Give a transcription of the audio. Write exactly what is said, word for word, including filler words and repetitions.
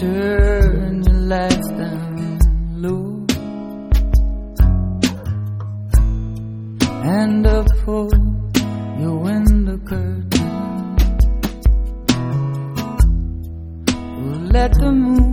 turn your lights down low and up for your window curtain. Let the moon